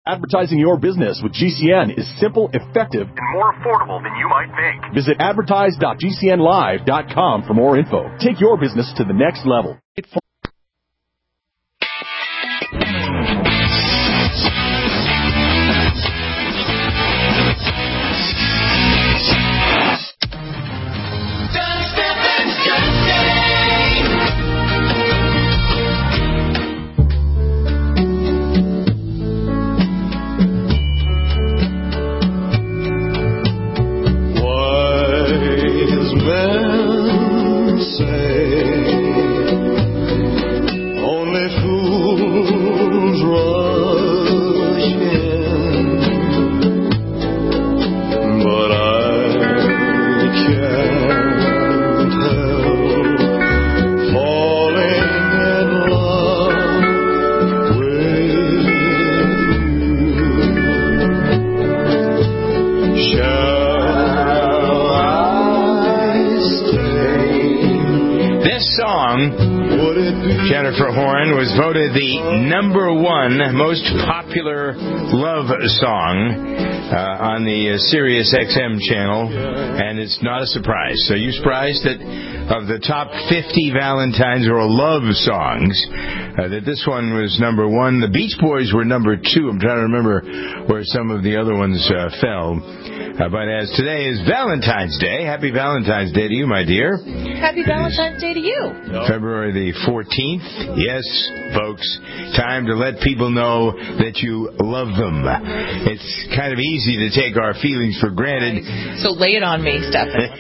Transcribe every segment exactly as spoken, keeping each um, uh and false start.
Advertising your business with G C N is simple, effective, and more affordable than you might think. Visit advertise dot g c n live dot com for more info. Take your business to the next level. Jennifer Horn was voted the number one most popular love song uh, on the uh, Sirius X M channel, and it's not a surprise. So you surprised that of the top fifty Valentine's or love songs, uh, that this one was number one. The Beach Boys were number two. I'm trying to remember where some of the other ones uh, fell. Uh, but as today is Valentine's Day, happy Valentine's Day to you, my dear. Happy Valentine's Day to you. February the fourteenth. Yes, folks, time to let people know that you love them. It's kind of easy to take our feelings for granted. So lay it on me, Stephen.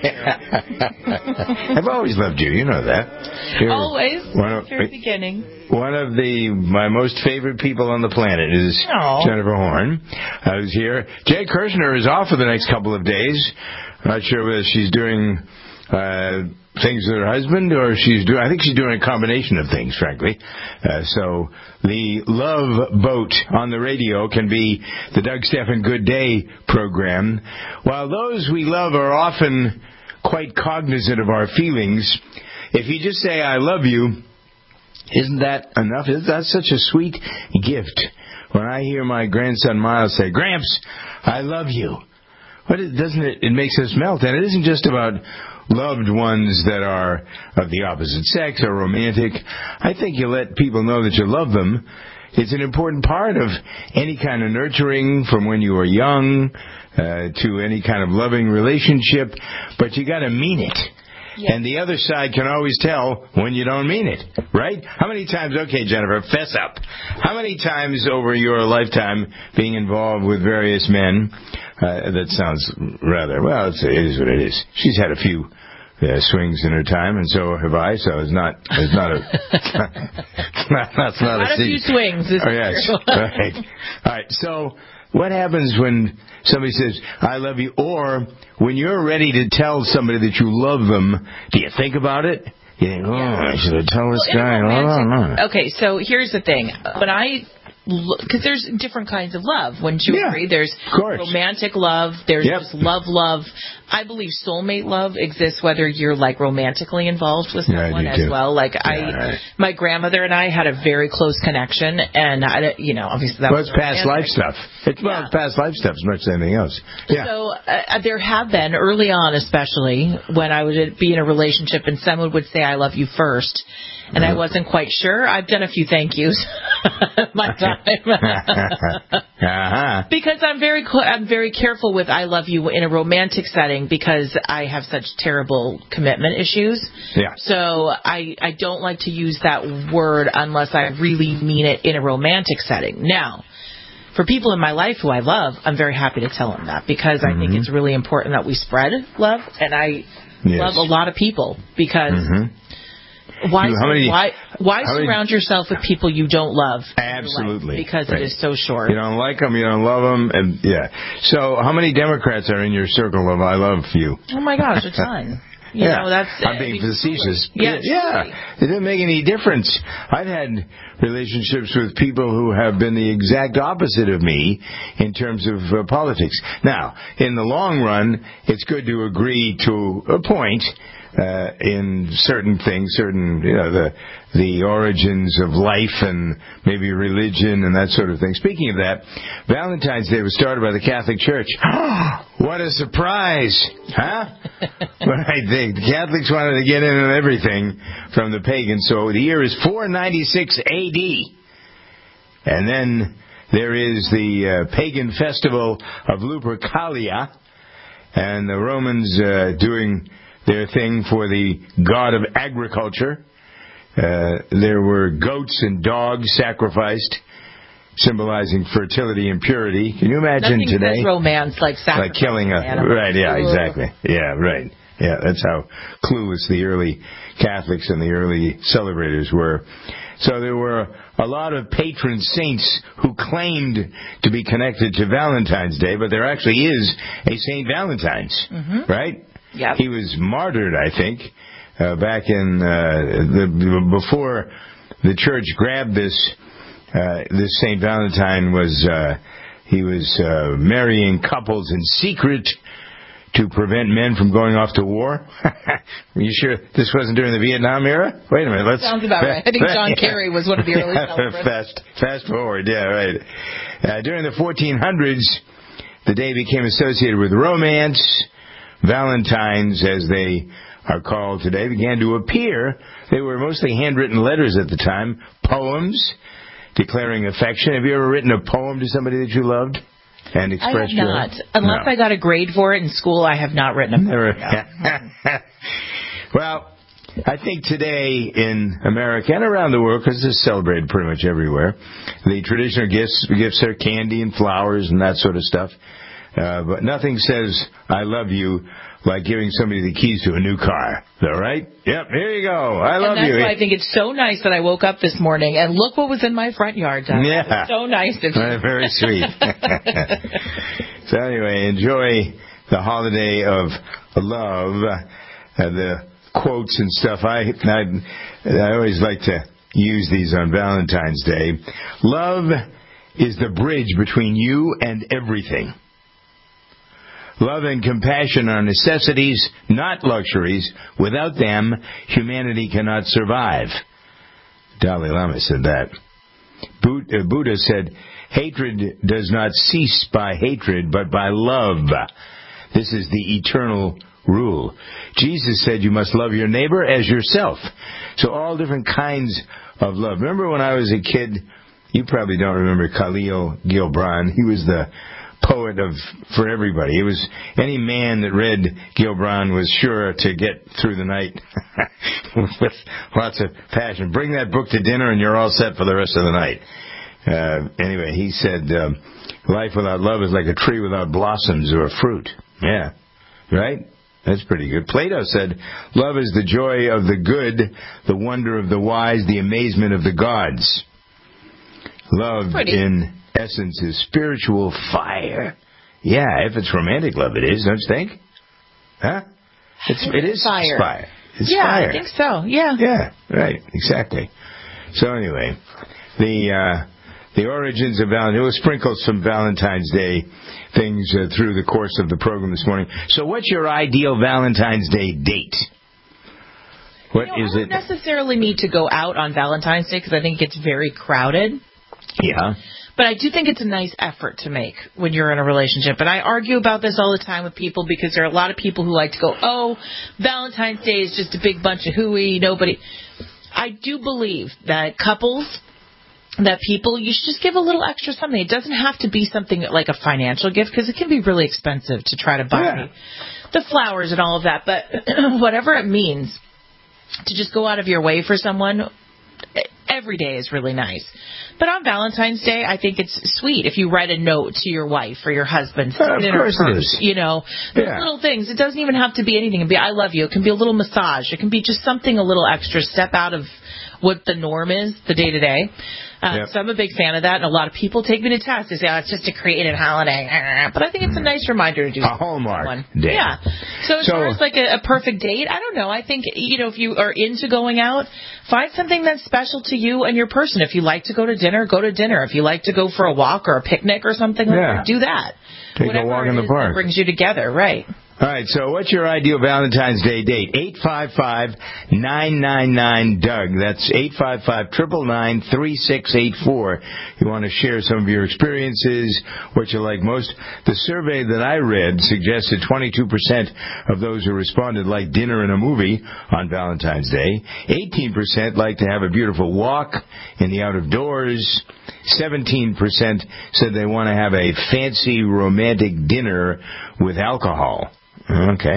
I've always loved you. You know that. You're always. One of, From the beginning. One of the my most favorite people on the planet is Aww. Jennifer Horn. I was here. Jay Kirshner is off for the next couple of days. Not sure whether she's doing uh, things with her husband or she's doing. I think she's doing a combination of things, frankly. Uh, so the Love Boat on the radio can be the Doug Stephan Good Day program. While those we love are often quite cognizant of our feelings, if you just say I love you, isn't that enough? That's such a sweet gift. When I hear my grandson Miles say, Gramps, I love you. But it doesn't it, it makes us melt. And it isn't just about loved ones that are of the opposite sex or romantic. I think you let people know that you love them. It's an important part of any kind of nurturing from when you were young uh, to any kind of loving relationship. But you got to mean it. Yeah. And the other side can always tell when you don't mean it, right? How many times, okay, Jennifer, fess up. How many times over your lifetime being involved with various men, uh, that sounds rather, well, it's, it is what it is. She's had a few uh, swings in her time, and so have I, so it's not, it's not a, not, that's not a, a, a few swings. This oh, yes, right. All right, so what happens when somebody says, I love you, or when you're ready to tell somebody that you love them, do you think about it? You think, oh, I should have told this well, guy. Romantic, oh, okay, so here's the thing. When I, because there's different kinds of love. Wouldn't you yeah, agree? There's romantic love. There's yep. just love, love. I believe soulmate love exists whether you're like romantically involved with someone yeah, as well. Like yeah, I, right. my grandmother and I had a very close connection, and I, you know, obviously that well, was it's past life stuff. It's well, yeah. it's past life stuff as much as anything else. Yeah. So uh, there have been early on, especially when I would be in a relationship, and someone would say, "I love you" first. And I wasn't quite sure. I've done a few thank yous my time. uh-huh. Because I'm very I'm very careful with I love you in a romantic setting because I have such terrible commitment issues. Yeah. So I, I don't like to use that word unless I really mean it in a romantic setting. Now, for people in my life who I love, I'm very happy to tell them that because mm-hmm. I think it's really important that we spread love. And I yes. love a lot of people because... Mm-hmm. Why, you, how many, why, why how surround many, yourself with people you don't love? Absolutely. Because right. it is so short. You don't like them, you don't love them, and yeah. So how many Democrats are in your circle of I love you? Oh, my gosh, a ton. You yeah, know, that's, I'm being I mean, facetious. Yeah, yeah. It didn't make any difference. I've had relationships with people who have been the exact opposite of me in terms of uh, politics. Now, in the long run, it's good to agree to a point. uh, in certain things, certain, you know, the the origins of life and maybe religion and that sort of thing. Speaking of that, Valentine's Day was started by the Catholic Church. What a surprise! Huh? But I think the Catholics wanted to get in on everything from the pagans. So the year is four ninety-six A D. And then there is the uh, pagan festival of Lupercalia, and the Romans uh, doing their thing for the god of agriculture. Uh, there were goats and dogs sacrificed, symbolizing fertility and purity. Can you imagine Nothing today? Says romance like sacrifice. Like killing a animal. Right? Yeah, exactly. Yeah, right. Yeah, that's how clueless the early Catholics and the early celebrators were. So there were a lot of patron saints who claimed to be connected to Valentine's Day, but there actually is a Saint Valentine's, mm-hmm. right? Yep. He was martyred, I think, uh, back in uh, the before the church grabbed this. Uh, this Saint Valentine was uh, he was uh, marrying couples in secret to prevent men from going off to war. Are you sure this wasn't during the Vietnam era? Wait a minute. Let's, Sounds about right. I think John yeah. Kerry was one of the early celebrants. Fast, fast forward, yeah, right. Uh, during the fourteen hundreds, the day became associated with romance. Valentines, as they are called today, began to appear. They were mostly handwritten letters at the time, poems declaring affection. Have you ever written a poem to somebody that you loved? And express I have not. Your... Unless no. I got a grade for it in school, I have not written a poem. No. Well, I think today in America and around the world, because this is celebrated pretty much everywhere, the traditional gifts gifts are candy and flowers and that sort of stuff. Uh, but nothing says I love you like giving somebody the keys to a new car. All right? Yep, here you go. I love and that's you. Why I think it's so nice that I woke up this morning and look what was in my front yard, Doug. Yeah. It's so nice of you. Very sweet. So anyway, enjoy the holiday of love, uh, the quotes and stuff. I, I I always like to use these on Valentine's Day. Love is the bridge between you and everything. Love and compassion are necessities, not luxuries. Without them, humanity cannot survive. Dalai Lama said that. Buddha said, hatred does not cease by hatred, but by love. This is the eternal rule. Jesus said you must love your neighbor as yourself. So all different kinds of love. Remember when I was a kid, you probably don't remember Khalil Gibran. He was the poet of for everybody. It was any man that read Gibran was sure to get through the night with lots of passion. Bring that book to dinner and you're all set for the rest of the night. Uh, anyway, he said, um, life without love is like a tree without blossoms or fruit. Yeah, right? That's pretty good. Plato said, love is the joy of the good, the wonder of the wise, the amazement of the gods. Love pretty. in essence is spiritual fire. Yeah, if it's romantic love, it is, don't you think? Huh? It's, it is fire. fire. It's yeah, fire. I think so. Yeah. Yeah, right. Exactly. So anyway, the uh, the origins of Valentine. We'll sprinkle some Valentine's Day things uh, through the course of the program this morning. So what's your ideal Valentine's Day date? What you know, is I don't it? necessarily need to go out on Valentine's Day because I think it gets very crowded. Yeah. But I do think it's a nice effort to make when you're in a relationship. And I argue about this all the time with people because there are a lot of people who like to go, oh, Valentine's Day is just a big bunch of hooey, nobody. I do believe that couples, that people, you should just give a little extra something. It doesn't have to be something like a financial gift because it can be really expensive to try to buy yeah. the flowers and all of that. But whatever it means, to just go out of your way for someone, every day is really nice. But on Valentine's Day, I think it's sweet if you write a note to your wife or your husband. Uh, of course it is. You know, yeah. little things. It doesn't even have to be anything. It can be I love you. It can be a little massage. It can be just something a little extra. Step out of what the norm is, the day-to-day. Uh, yep. So I'm a big fan of that, and a lot of people take me to task. They say, oh, it's just a creative holiday. But I think it's a nice reminder to do a Hallmark one. day. Yeah. So as so, far as like a, a perfect date, I don't know. I think, you know, if you are into going out, find something that's special to you and your person. If you like to go to dinner, go to dinner. If you like to go for a walk or a picnic or something like yeah. that, do that. Take Whatever a walk in the park. That brings you together, right? All right, so what's your ideal Valentine's Day date? eight five five, nine nine nine, D O U G. That's eight five five, nine nine nine, three six eight four. You want to share some of your experiences, what you like most. The survey that I read suggested twenty-two percent of those who responded like dinner and a movie on Valentine's Day. eighteen percent like to have a beautiful walk in the out of doors. seventeen percent said they want to have a fancy romantic dinner with alcohol. Okay.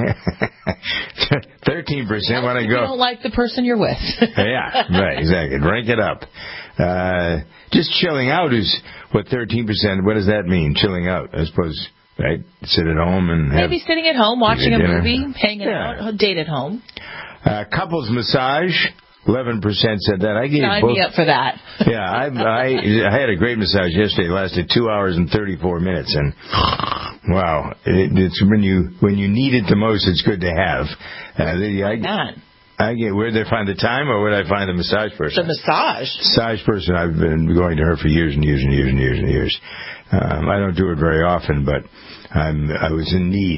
thirteen percent want to go. You don't like the person you're with. Yeah, right, exactly. Drink it up. Uh, just chilling out is what thirteen percent, what does that mean, chilling out? I suppose, right? Sit at home and have... Maybe sitting at home, watching a dinner. movie, hanging Yeah. out, date at home. Uh, couples massage. eleven percent said that. I gave Sign both. me up for that. Yeah, I, I I had a great massage yesterday. It lasted two hours and thirty-four minutes, and wow, it, it's when you when you need it the most, it's good to have. Uh, the, I, God. I get where did I find the time, or where did I find the massage person? The massage. Massage person. I've been going to her for years and years and years and years and years. Um, I don't do it very often, but I'm, I was in need.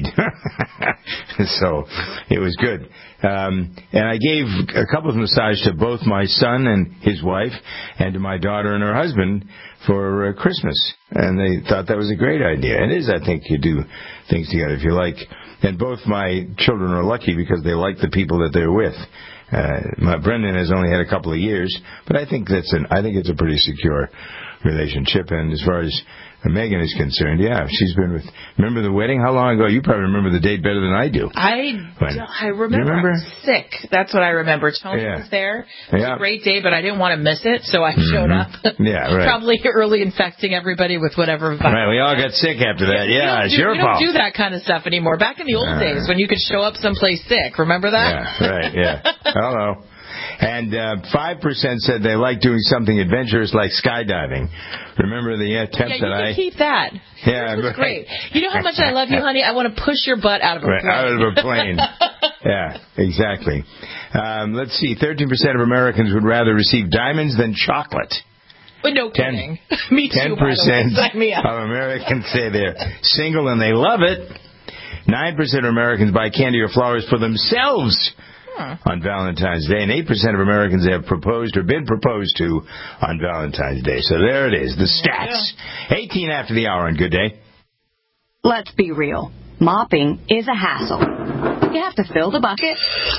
So it was good. Um, and I gave a couple of massages to both my son and his wife and to my daughter and her husband for uh, Christmas. And they thought that was a great idea. It is, I think, you do things together if you like. And both my children are lucky because they like the people that they're with. Uh, my Brendan has only had a couple of years, but I think that's an, I think it's a pretty secure relationship. And as far as Megan is concerned, yeah, she's been with, remember the wedding? How long ago? You probably remember the date better than I do. I, When, I remember, remember? I was sick. That's what I remember. Tony Yeah. was there. It was Yeah. a great day, but I didn't want to miss it, so I showed Mm-hmm. up. Yeah, right. Probably early infecting everybody with whatever virus. Right, we all got sick after that. We Yeah, don't it's do, your we fault. don't do that kind of stuff anymore. Back in the old Uh, days when you could show up someplace sick. Remember that? Yeah, right, yeah. Hello. And uh, five percent said they like doing something adventurous like skydiving. Remember the attempt Yeah, you that can I... keep that. Yeah, This was right. great. You know how much I love you, honey? I want to push your butt out of a Right, plane. out of a plane. Yeah, exactly. Um, let's see. thirteen percent of Americans would rather receive diamonds than chocolate. But no Ten- kidding. Me too, ten by the way. percent Sign me up. of Americans say they're single and they love it. nine percent of Americans buy candy or flowers for themselves on Valentine's Day, and eight percent of Americans have proposed or been proposed to on Valentine's Day. So there it is, the stats. eighteen after the hour on Good Day. Let's be real. Mopping is a hassle. You have to fill the bucket,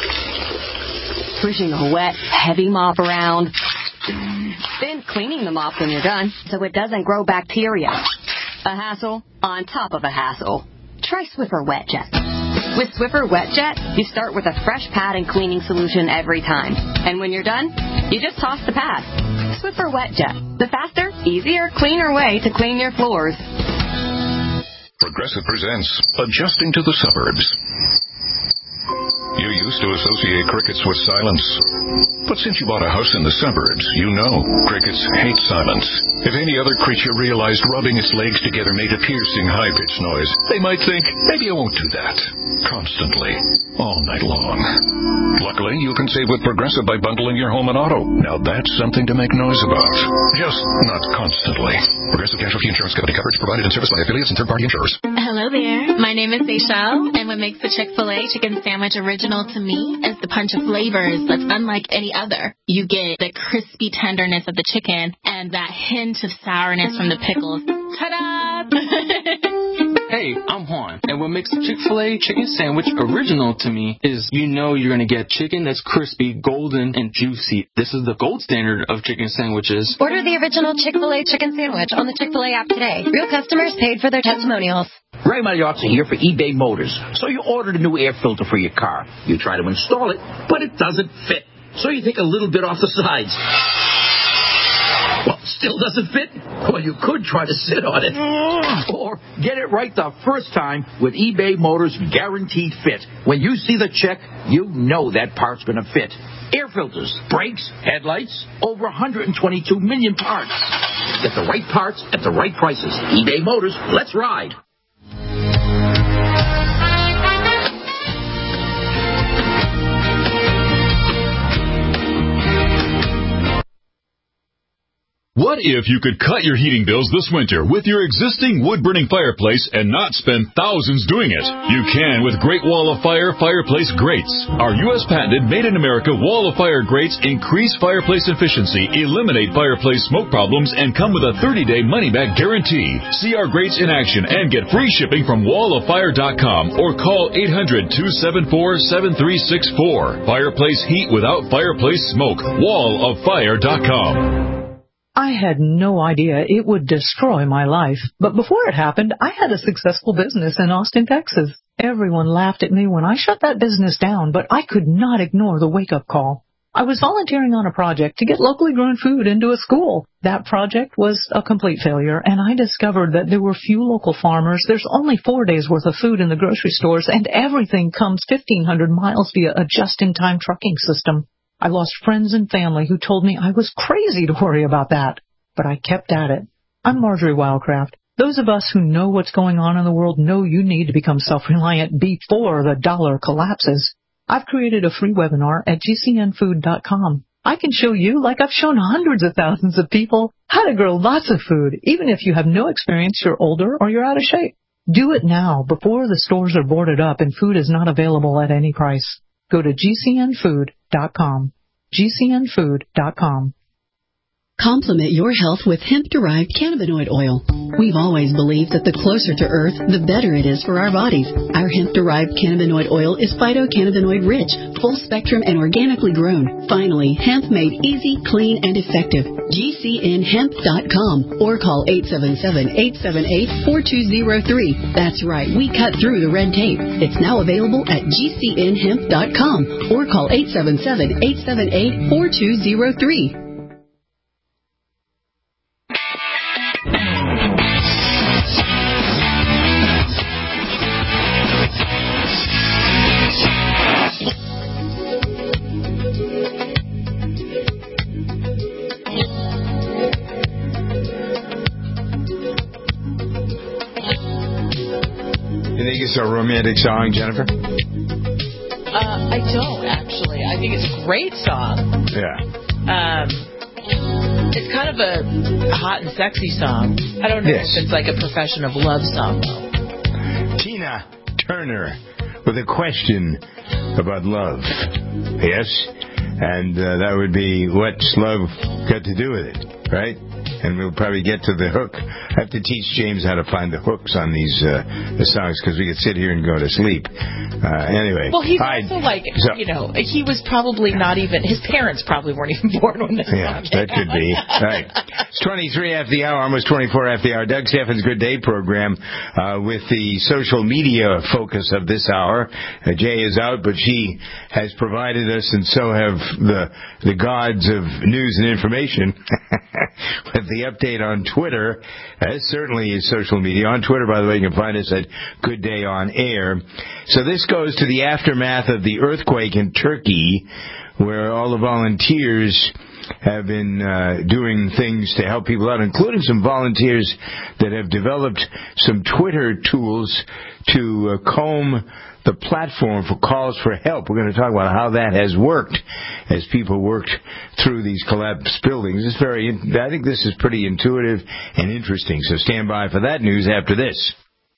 pushing a wet, heavy mop around, then cleaning the mop when you're done so it doesn't grow bacteria. A hassle on top of a hassle. Try Swiffer Wet Jet. With Swiffer Wet Jet, you start with a fresh pad and cleaning solution every time. And when you're done, you just toss the pad. Swiffer Wet Jet, the faster, easier, cleaner way to clean your floors. Progressive presents Adjusting to the Suburbs. You used to associate crickets with silence. But since you bought a house in the suburbs, you know crickets hate silence. If any other creature realized rubbing its legs together made a piercing, high-pitched noise, they might think, maybe I won't do that. Constantly. All night long. Luckily, you can save with Progressive by bundling your home and auto. Now that's something to make noise about. Just not constantly. Progressive Casualty Insurance Company coverage provided and serviced by affiliates and third-party insurers. Hello there. My name is Seychelle, and what makes the Chick-fil-A chicken sandwich original to me is the punch of flavors that's unlike any other. You get the crispy tenderness of the chicken and that hint of sourness from the pickles. Ta-da! Hey, I'm Juan, and what makes the Chick-fil-A chicken sandwich original to me is you know you're going to get chicken that's crispy, golden, and juicy. This is the gold standard of chicken sandwiches. Order the original Chick-fil-A chicken sandwich on the Chick-fil-A app today. Real customers paid for their testimonials. Ray Magliozzi here for eBay Motors. So you ordered a new air filter for your car. You try to install it, but it doesn't fit. So you take a little bit off the sides. Well, still doesn't fit? Well, you could try to sit on it. Or get it right the first time with eBay Motors Guaranteed Fit. When you see the check, you know that part's going to fit. Air filters, brakes, headlights, over one hundred twenty-two million parts. Get the right parts at the right prices. eBay Motors, let's ride. What if you could cut your heating bills this winter with your existing wood-burning fireplace and not spend thousands doing it? You can with Great Wall of Fire fireplace grates. Our U S patented made-in-America Wall of Fire grates increase fireplace efficiency, eliminate fireplace smoke problems, and come with a thirty-day money-back guarantee. See our grates in action and get free shipping from wall of fire dot com or call eight hundred, two seven four, seven three six four. Fireplace heat without fireplace smoke. wall of fire dot com. I had no idea it would destroy my life. But before it happened, I had a successful business in Austin, Texas. Everyone laughed at me when I shut that business down, but I could not ignore the wake-up call. I was volunteering on a project to get locally grown food into a school. That project was a complete failure, and I discovered that there were few local farmers. There's only four days' worth of food in the grocery stores, and everything comes fifteen hundred miles via a just-in-time trucking system. I lost friends and family who told me I was crazy to worry about that. But I kept at it. I'm Marjorie Wildcraft. Those of us who know what's going on in the world know you need to become self-reliant before the dollar collapses. I've created a free webinar at G C N food dot com. I can show you, like I've shown hundreds of thousands of people, how to grow lots of food, even if you have no experience, you're older, or you're out of shape. Do it now, before the stores are boarded up and food is not available at any price. Go to G C N food dot com. G C N food dot com. Complement your health with hemp-derived cannabinoid oil. We've always believed that the closer to Earth, the better it is for our bodies. Our hemp-derived cannabinoid oil is phytocannabinoid-rich, full-spectrum, and organically grown. Finally, hemp made easy, clean, and effective. G C N hemp dot com or call eight seven seven, eight seven eight, four two zero three. That's right, we cut through the red tape. It's now available at G C N hemp dot com or call eight seven seven, eight seven eight, four two zero three. It's a romantic song, Jennifer? Uh, I don't, actually. I think it's a great song. Yeah. Um, it's kind of a, a hot and sexy song. I don't know yes. if it's like a profession of love song, though. Tina Turner with a question about love. Yes? And uh, that would be, what's love got to do with it, right? And we'll probably get to the hook. I have to teach James how to find the hooks on these uh, the songs, because we could sit here and go to sleep. Uh, anyway. Well, he's I, also like, so, you know, he was probably not even, his parents probably weren't even born when this yeah, song that could be. All right. It's twenty-three after the hour, almost twenty-four after the hour. Doug Steffens' Good Day program uh, with the social media focus of this hour. Uh, Jay is out, but she has provided us, and so have the the gods of news and information with the update on Twitter. Uh, certainly is social media. On Twitter, by the way, you can find us at Good Day on Air. So this goes to the aftermath of the earthquake in Turkey, where all the volunteers have been uh, doing things to help people out, including some volunteers that have developed some Twitter tools to uh, comb the platform for calls for help. We're going to talk about how that has worked as people worked through these collapsed buildings. It's very, I think this is pretty intuitive and interesting. So stand by for that news after this.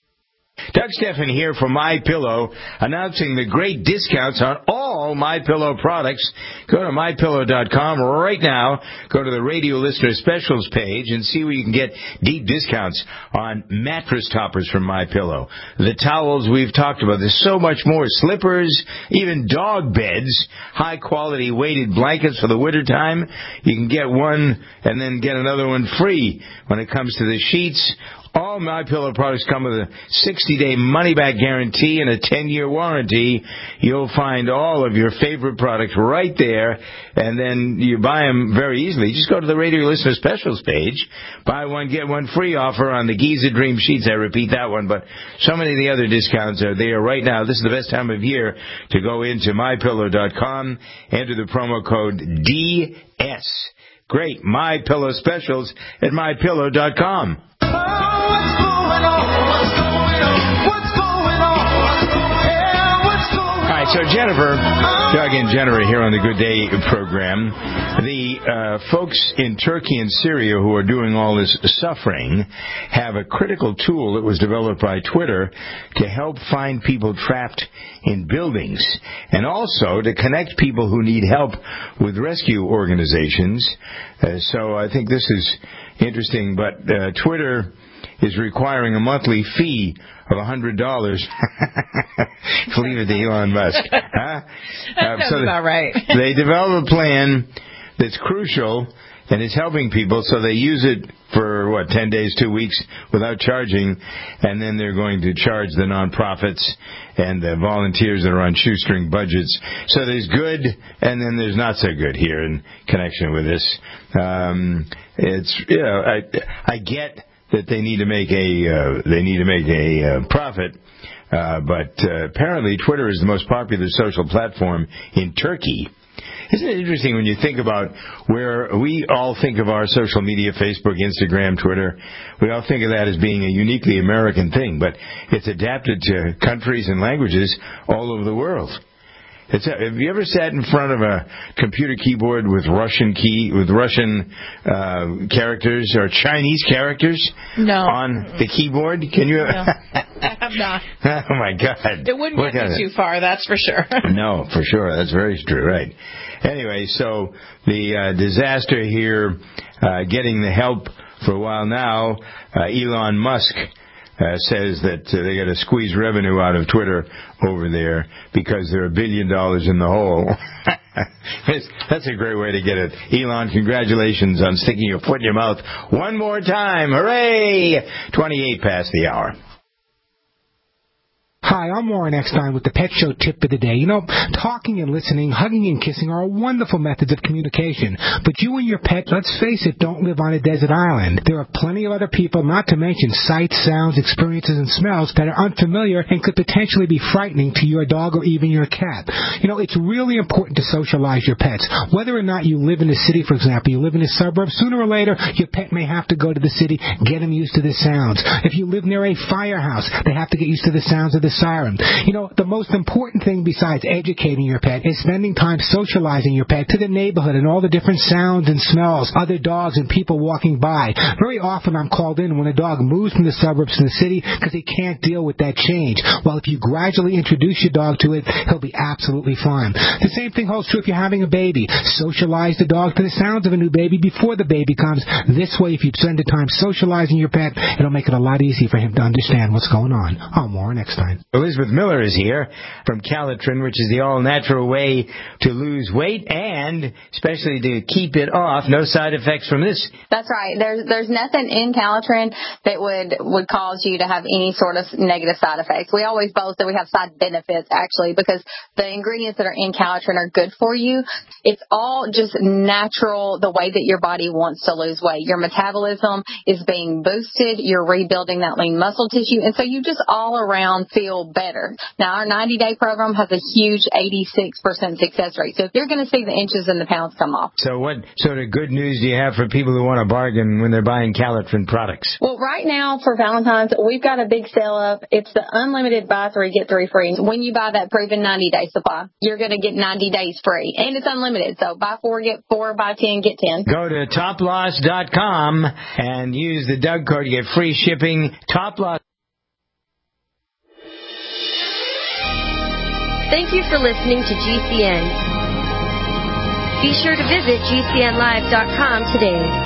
Doug Steffen here from MyPillow, announcing the great discounts on all MyPillow products. Go to my pillow dot com right now. Go to the radio listener specials page and see where you can get deep discounts on mattress toppers from MyPillow. The towels we've talked about. There's so much more. Slippers, even dog beds, high-quality weighted blankets for the wintertime. You can get one and then get another one free when it comes to the sheets. All MyPillow products come with a sixty-day money-back guarantee and a ten-year warranty. You'll find all of your favorite products right there, and then you buy them very easily. Just go to the Radio Listener Specials page. Buy one, get one free offer on the Giza Dream Sheets. I repeat that one, but so many of the other discounts are there right now. This is the best time of year to go into my pillow dot com, enter the promo code D S. Great. MyPillow specials at my pillow dot com. So, Jennifer, Doug and Jennifer here on the Good Day program. The uh, folks in Turkey and Syria who are doing all this suffering have a critical tool that was developed by Twitter to help find people trapped in buildings and also to connect people who need help with rescue organizations. Uh, so I think this is interesting, but uh, Twitter is requiring a monthly fee of one hundred dollars. Leave it to Elon Musk. Huh? That Uh, so sounds about right. They develop a plan that's crucial and is helping people, so they use it for, what, ten days, two weeks without charging, and then they're going to charge the nonprofits and the volunteers that are on shoestring budgets. So there's good, and then there's not so good here in connection with this. Um, it's, you know, I, I get that they need to make a uh, they need to make a uh, profit, uh, but uh, apparently Twitter is the most popular social platform in Turkey. Isn't it interesting when you think about where we all think of our social media, Facebook, Instagram, Twitter, we all think of that as being a uniquely American thing, but it's adapted to countries and languages all over the world. It's a, have you ever sat in front of a computer keyboard with Russian key with Russian uh, characters or Chinese characters no. on the keyboard? Can you? No, I have not. Oh my God! It wouldn't Look get me too far, that's for sure. No, for sure, that's very true. Right. Anyway, so the uh, disaster here, uh, getting the help for a while now. Uh, Elon Musk. Uh, says that uh, they got to squeeze revenue out of Twitter over there because they're a billion dollars in the hole. That's a great way to get it. Elon, congratulations on sticking your foot in your mouth one more time. Hooray! twenty-eight past the hour. Hi, I'm Warren Eckstein with the Pet Show Tip of the Day. You know, talking and listening, hugging and kissing are wonderful methods of communication. But you and your pet, let's face it, don't live on a desert island. There are plenty of other people, not to mention sights, sounds, experiences, and smells that are unfamiliar and could potentially be frightening to your dog or even your cat. You know, it's really important to socialize your pets. Whether or not you live in the city, for example, you live in a suburb, sooner or later, your pet may have to go to the city, get them used to the sounds. If you live near a firehouse, they have to get used to the sounds of the siren. You know, the most important thing besides educating your pet is spending time socializing your pet to the neighborhood and all the different sounds and smells, other dogs and people walking by. Very often I'm called in when a dog moves from the suburbs to the city because he can't deal with that change. Well, if you gradually introduce your dog to it, he'll be absolutely fine. The same thing holds true if you're having a baby. Socialize the dog to the sounds of a new baby before the baby comes. This way, if you spend the time socializing your pet, it'll make it a lot easier for him to understand what's going on. I'm Warren Eckstein. Elizabeth Miller is here from Calitrin, which is the all-natural way to lose weight and especially to keep it off. No side effects from this. That's right. There's there's nothing in Calitrin that would, would cause you to have any sort of negative side effects. We always boast that we have side benefits, actually, because the ingredients that are in Calitrin are good for you. It's all just natural, the way that your body wants to lose weight. Your metabolism is being boosted. You're rebuilding that lean muscle tissue. And so you just all around feel better. Now, our ninety-day program has a huge eighty-six percent success rate. So if you're going to see the inches and the pounds come off. So what sort of good news do you have for people who want to bargain when they're buying Calitrin products? Well, right now for Valentine's, we've got a big sale up. It's the unlimited buy three, get three free. When you buy that proven ninety-day supply, you're going to get ninety days free. And it's unlimited. So buy four, get four, buy ten, get ten. Go to top loss dot com and use the Doug code to get free shipping. Top Loss. Thank you for listening to G C N. Be sure to visit G C N live dot com today.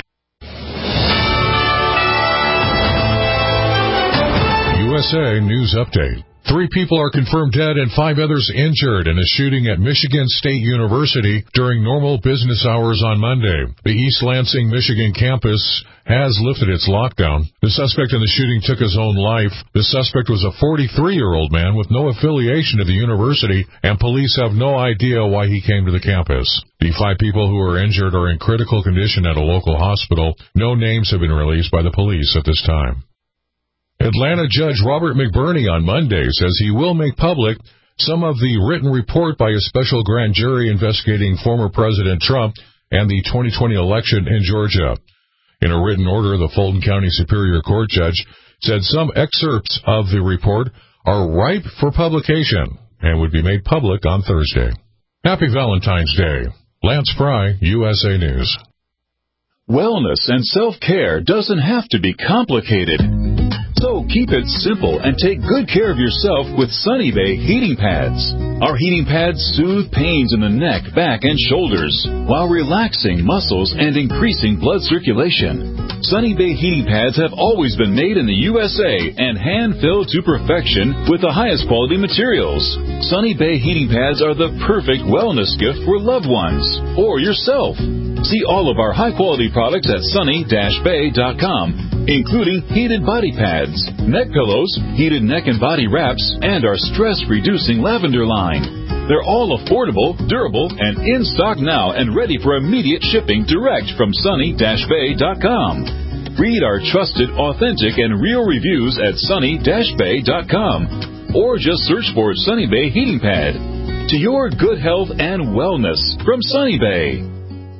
U S A News Update. Three people are confirmed dead and five others injured in a shooting at Michigan State University during normal business hours on Monday. The East Lansing, Michigan campus has lifted its lockdown. The suspect in the shooting took his own life. The suspect was a forty-three-year-old man with no affiliation to the university, and police have no idea why he came to the campus. The five people who are injured are in critical condition at a local hospital. No names have been released by the police at this time. Atlanta Judge Robert McBurney on Monday says he will make public some of the written report by a special grand jury investigating former President Trump and the twenty twenty election in Georgia. In a written order, the Fulton County Superior Court judge said some excerpts of the report are ripe for publication. and would be made public on Thursday. Happy Valentine's Day. Lance Fry, U S A News. Wellness and self-care doesn't have to be complicated. So keep it simple and take good care of yourself with Sunny Bay heating pads. Our heating pads soothe pains in the neck, back, and shoulders while relaxing muscles and increasing blood circulation. Sunny Bay heating pads have always been made in the U S A and hand-filled to perfection with the highest quality materials. Sunny Bay heating pads are the perfect wellness gift for loved ones or yourself. See all of our high-quality products at sunny dash bay dot com, including heated body pads, neck pillows, heated neck and body wraps, and our stress-reducing lavender line. They're all affordable, durable, and in stock now and ready for immediate shipping direct from sunny dash bay dot com. Read our trusted, authentic, and real reviews at sunny dash bay dot com or just search for Sunny Bay Heating Pad. To your good health and wellness from Sunny Bay.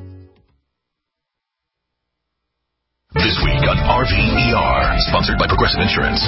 This week on R V E R, sponsored by Progressive Insurance.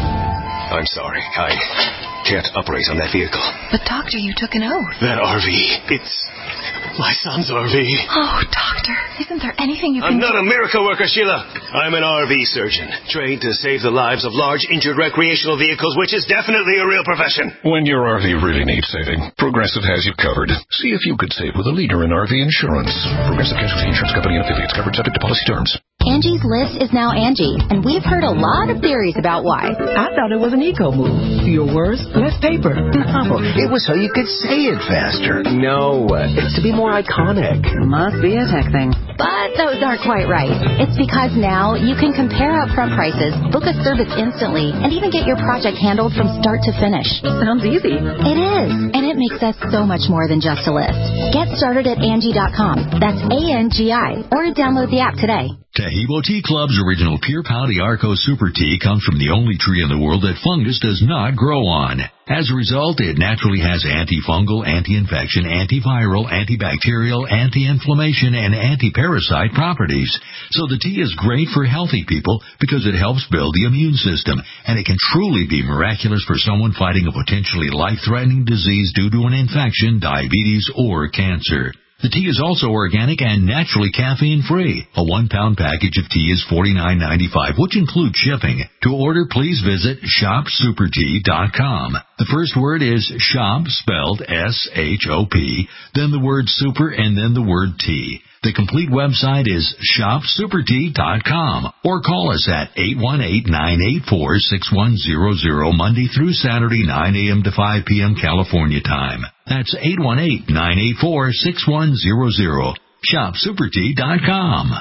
I'm sorry, I can't operate on that vehicle. But, Doctor, you took an oath. That R V, it's my son's R V. Oh, Doctor, isn't there anything you can I'm not do? a miracle worker, Sheila. I'm an R V surgeon, trained to save the lives of large, injured recreational vehicles, which is definitely a real profession. When your R V really needs saving, Progressive has you covered. See if you could save with a leader in R V insurance. Progressive Casualty Insurance Company and affiliates, covered subject to policy terms. Angie's List is now Angie, and we've heard a lot of theories about why. I thought it was an eco move. Fewer words, less paper. No, it was so you could say it faster. No, it's to be more iconic. Must be a tech thing. But those aren't quite right. It's because now you can compare upfront prices, book a service instantly, and even get your project handled from start to finish. Sounds easy. It is, and it makes us so much more than just a list. Get started at Angie dot com. That's A N G I, or download the app today. Tahibo Tea Club's original Pure Pouty Arco Super Tea comes from the only tree in the world that fungus does not grow on. As a result, it naturally has antifungal, anti-infection, antiviral, antibacterial, anti-inflammation, and anti-parasite properties. So the tea is great for healthy people because it helps build the immune system, and it can truly be miraculous for someone fighting a potentially life-threatening disease due to an infection, diabetes, or cancer. The tea is also organic and naturally caffeine-free. A one-pound package of tea is forty-nine ninety-five, which includes shipping. To order, please visit shop super tea dot com. The first word is shop, spelled S H O P, then the word super, and then the word tea. The complete website is shop super tea dot com, or call us at eight one eight, nine eight four, six one zero zero Monday through Saturday, nine a.m. to five p.m. California time. That's eight one eight, nine eight four, six one zero zero. shop super tea dot com.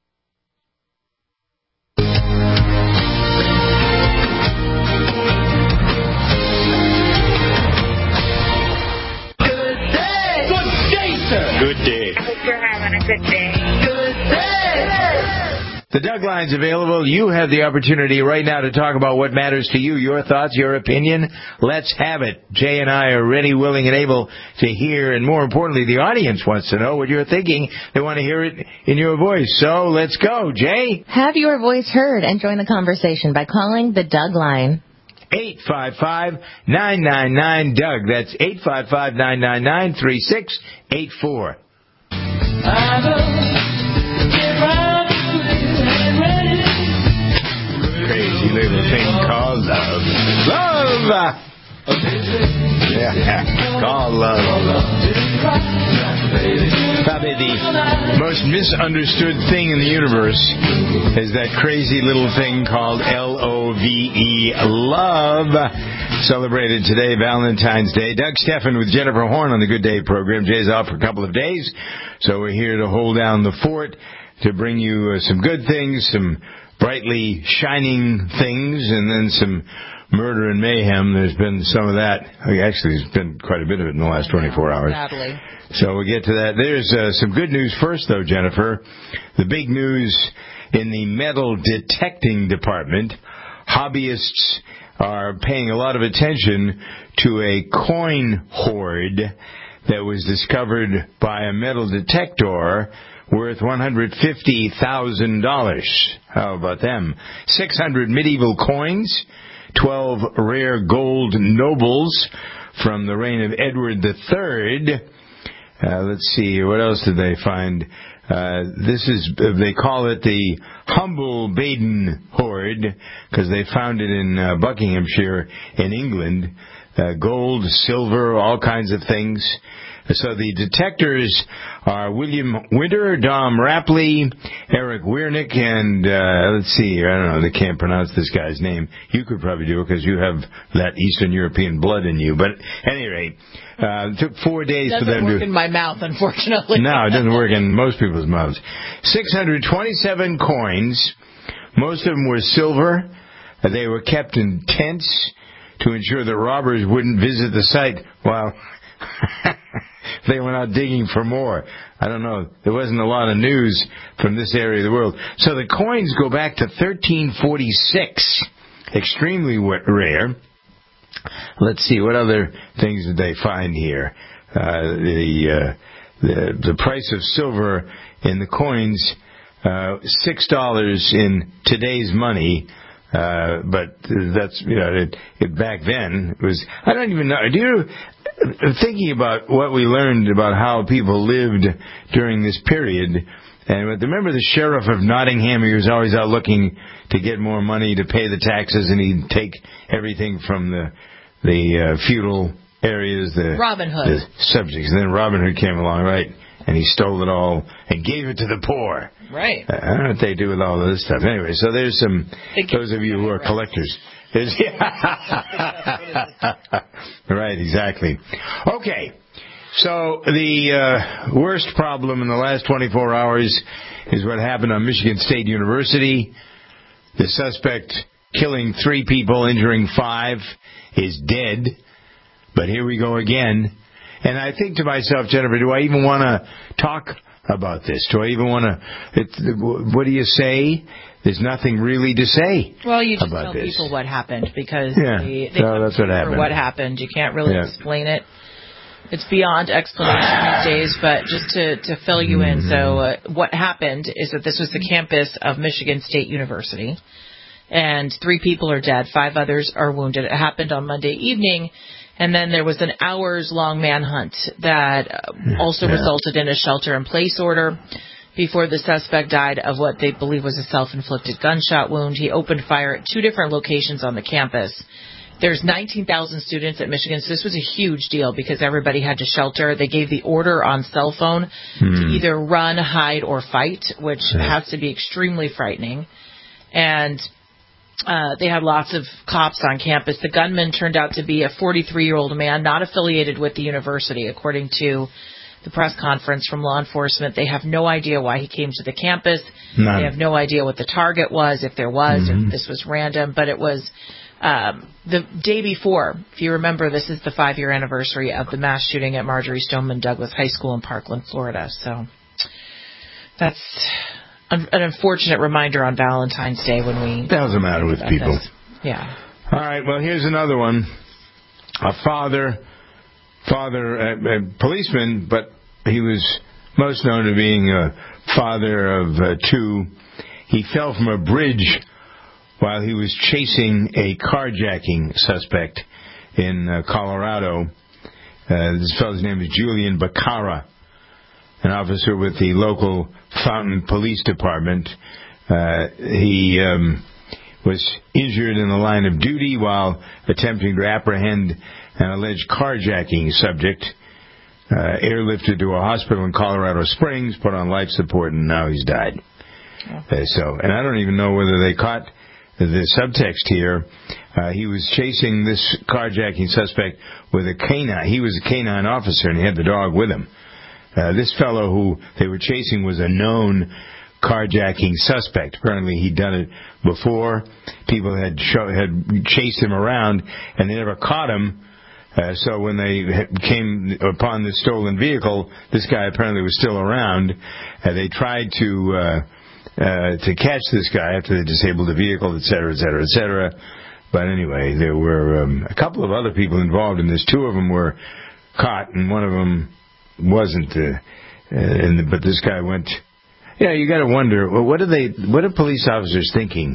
Good day. I hope you're having a good day. Good day. The Doug Line's available. You have the opportunity right now to talk about what matters to you, your thoughts, your opinion. Let's have it. Jay and I are ready, willing, and able to hear, and more importantly, the audience wants to know what you're thinking. They want to hear it in your voice. So let's go. Jay? Have your voice heard and join the conversation by calling the Doug Line. eight five five, nine nine nine, D O U G. That's eight five five, nine nine nine, three six eight four. Crazy little thing called love. Love! Yeah, called love. Probably the most misunderstood thing in the universe is that crazy little thing called L O V E, love. Celebrated today, Valentine's Day. Doug Steffen with Jennifer Horn on the Good Day program. Jay's off for a couple of days, so we're here to hold down the fort, to bring you uh, some good things, some brightly shining things, and then some murder and mayhem. There's been some of that. Actually, there's been quite a bit of it in the last twenty-four hours. Sadly. So we'll get to that. There's uh, some good news first, though, Jennifer. The big news in the metal detecting department. Hobbyists are paying a lot of attention to a coin hoard that was discovered by a metal detector worth one hundred fifty thousand dollars. How about them? six hundred medieval coins, twelve rare gold nobles, from the reign of Edward the Third. Uh, let's see, what else did they find? Uh, this is, they call it the Humble Baden Hoard, because they found it in uh, Buckinghamshire in England. Uh, gold, silver, all kinds of things. So the detectors are William Winter, Dom Rapley, Eric Wiernick, and uh, let's see, I don't know, they can't pronounce this guy's name. You could probably do it because you have that Eastern European blood in you. But at any rate, uh, it took four days doesn't for them work to... in my mouth, unfortunately. No, it doesn't work in most people's mouths. six hundred twenty-seven coins. Most of them were silver. They were kept in tents to ensure that robbers wouldn't visit the site. Well... They went out digging for more. I don't know. There wasn't a lot of news from this area of the world. So the coins go back to thirteen forty-six. Extremely rare. Let's see, what other things did they find here? Uh, the, uh, the the price of silver in the coins, uh, six dollars in today's money. Uh, but that's, you know, it, it back then it was, I don't even know, do you, thinking about what we learned about how people lived during this period, and remember the sheriff of Nottingham, he was always out looking to get more money to pay the taxes, and he'd take everything from the, the uh, feudal areas, the, Robin Hood. the subjects, and then Robin Hood came along, right, and he stole it all and gave it to the poor. Right. I don't know what they do with all of this stuff. Anyway, so there's some, those of you who are collectors. Right, exactly. Okay, so the uh, worst problem in the last twenty-four hours is what happened on Michigan State University. The suspect killing three people, injuring five, is dead. But here we go again. And I think to myself, Jennifer, do I even want to talk about this? Do I even want to... What do you say? There's nothing really to say. Well, you just about tell this. people what happened because yeah. they, they so that's what happened. for what happened. You can't really yeah. explain it. It's beyond explanation these days, but just to, to fill you in. So uh, what happened is that this was the campus of Michigan State University, and three people are dead, five others are wounded. It happened on Monday evening, and then there was an hours-long manhunt that also yeah. resulted in a shelter-in-place order before the suspect died of what they believe was a self-inflicted gunshot wound. He opened fire at two different locations on the campus. There's nineteen thousand students at Michigan, so this was a huge deal because everybody had to shelter. They gave the order on cell phone hmm. to either run, hide, or fight, which yeah. has to be extremely frightening. And uh, they had lots of cops on campus. The gunman turned out to be a forty-three-year-old man, not affiliated with the university, according to the press conference from law enforcement. They have no idea why he came to the campus. None. They have no idea what the target was, if there was, mm-hmm. if this was random, but it was... Um, the day before, if you remember, this is the five-year anniversary of the mass shooting at Marjory Stoneman Douglas High School in Parkland, Florida. So that's an, an unfortunate reminder on Valentine's Day when we... Doesn't matter with people. This. Yeah. All right, well, here's another one. A father, father, a, a policeman, but he was most known to being a father of uh, two. He fell from a bridge while he was chasing a carjacking suspect in uh, Colorado. Uh, this fellow's name is Julian Bacara, an officer with the local Fountain Police Department. Uh, he um, was injured in the line of duty while attempting to apprehend an alleged carjacking subject. Uh, airlifted to a hospital in Colorado Springs, put on life support, and now he's died. Yeah. Uh, so, and I don't even know whether they caught the subtext here. Uh, he was chasing this carjacking suspect with a canine. He was a canine officer, and he had the dog with him. Uh, this fellow who they were chasing was a known carjacking suspect. Apparently, he'd done it before. People had show, had chased him around, and they never caught him. Uh, so when they came upon the stolen vehicle, this guy apparently was still around. Uh, they tried to... Uh, Uh, to catch this guy after they disabled the vehicle, et cetera, et cetera, et cetera. But anyway, there were um, a couple of other people involved in this. Two of them were caught, and one of them wasn't. Uh, and but this guy went. Yeah, you got to wonder, well, what are they? What are police officers thinking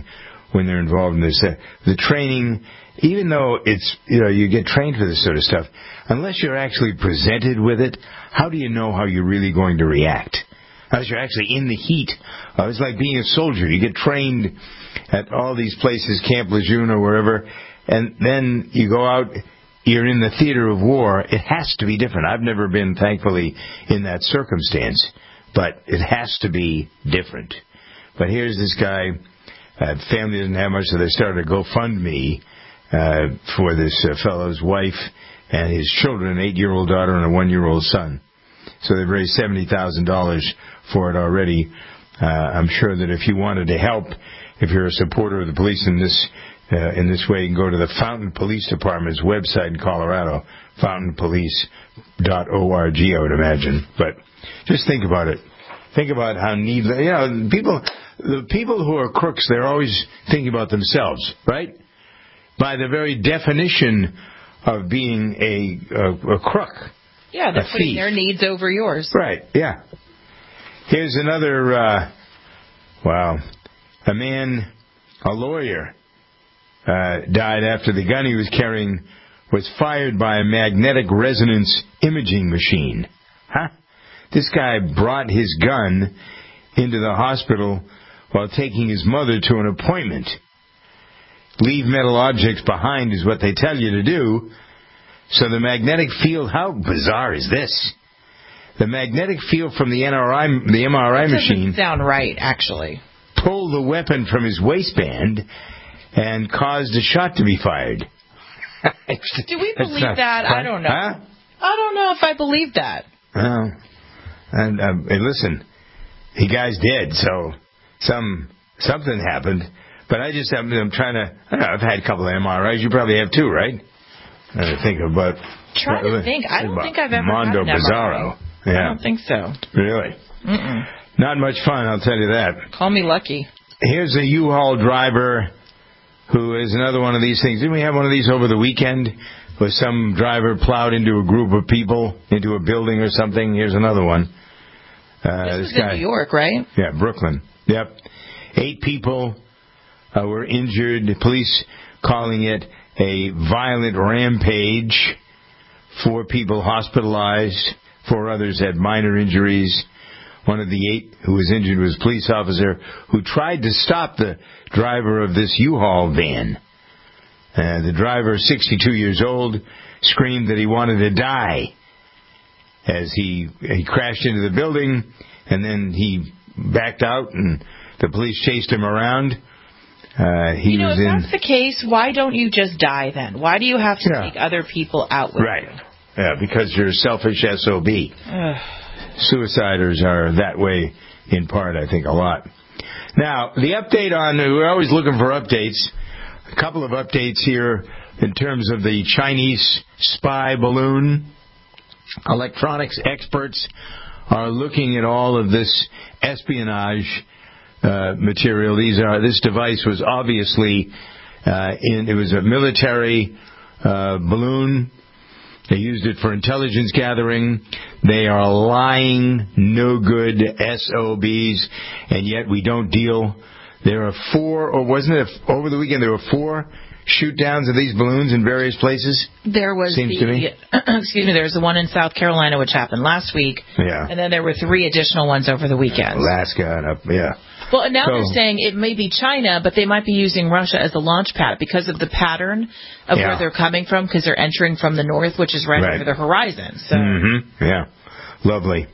when they're involved in this. Uh, the training, even though it's, you know, you get trained for this sort of stuff, unless you're actually presented with it, how do you know how you're really going to react? Unless you're actually in the heat. Uh, it's like being a soldier. You get trained at all these places, Camp Lejeune or wherever, and then you go out, you're in the theater of war. It has to be different. I've never been, thankfully, in that circumstance, but it has to be different. But here's this guy, uh, family doesn't have much, so they started a GoFundMe uh, for this uh, fellow's wife and his children, an eight-year-old daughter and a one-year-old son. So they've raised seventy thousand dollars for it already. Uh, I'm sure that if you wanted to help, if you're a supporter of the police in this uh, in this way, you can go to the Fountain Police Department's website in Colorado, fountain police dot org, I would imagine. But just think about it. Think about how needless, you know, people, the people who are crooks, they're always thinking about themselves, right? By the very definition of being a, a, a crook. Yeah, they're putting their needs over yours. Right, yeah. Here's another, uh, wow, a man, a lawyer, uh, died after the gun he was carrying was fired by a magnetic resonance imaging machine. Huh? This guy brought his gun into the hospital while taking his mother to an appointment. Leave metal objects behind is what they tell you to do. So the magnetic field, how bizarre is this? The magnetic field from the N R I, the M R I that machine, doesn't sound right, actually, pulled the weapon from his waistband and caused a shot to be fired. Do we believe not, that? Huh? I don't know. Huh? I don't know if I believe that. Well, and uh, hey, listen, the guy's dead, so some something happened. But I just I'm, I'm trying to. I don't know. I've had a couple of M R Is. You probably have too, right? I think about. Try to think. I don't think I've ever Mondo had an Bizarro. M R I. Yeah. I don't think so. Really? Mm-mm. Not much fun, I'll tell you that. Call me lucky. Here's a U-Haul driver who is another one of these things. Didn't we have one of these over the weekend where some driver plowed into a group of people, into a building or something? Here's another one. Uh, this, this was guy, in New York, right? Yeah, Brooklyn. Yep. Eight people uh, were injured. The police calling it a violent rampage. Four people hospitalized. Four others had minor injuries. One of the eight who was injured was a police officer who tried to stop the driver of this U-Haul van. Uh, the driver, sixty-two years old, screamed that he wanted to die as he he crashed into the building, and then he backed out, and the police chased him around. Uh, he you know, was if in. that's the case, why don't you just die then? Why do you have to Yeah. take other people out with Right. you? Yeah, because you're a selfish S O B. Ugh. Suiciders are that way in part, I think, a lot. Now, the update on, we're always looking for updates. A couple of updates here in terms of the Chinese spy balloon. Electronics experts are looking at all of this espionage uh, material. These are, this device was obviously, uh, in, it was a military uh, balloon. They used it for intelligence gathering. They are lying, no good S O Bs, and yet we don't deal. There are four, or wasn't it over the weekend, there were four shoot downs of these balloons in various places? There was Seems the, to me. excuse me, there was the one in South Carolina which happened last week. Yeah. And then there were three additional ones over the weekend. Alaska and up, yeah. Well, and now So- they're saying it may be China, but they might be using Russia as the launch pad because of the pattern of Yeah. where they're coming from, because they're entering from the north, which is right, Right. over the horizon. So Mm-hmm. Yeah. Lovely.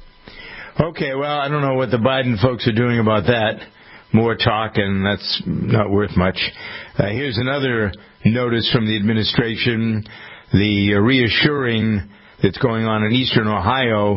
Okay, well, I don't know what the Biden folks are doing about that. More talk, and that's not worth much. Uh, here's another notice from the administration, the uh, reassuring that's going on in eastern Ohio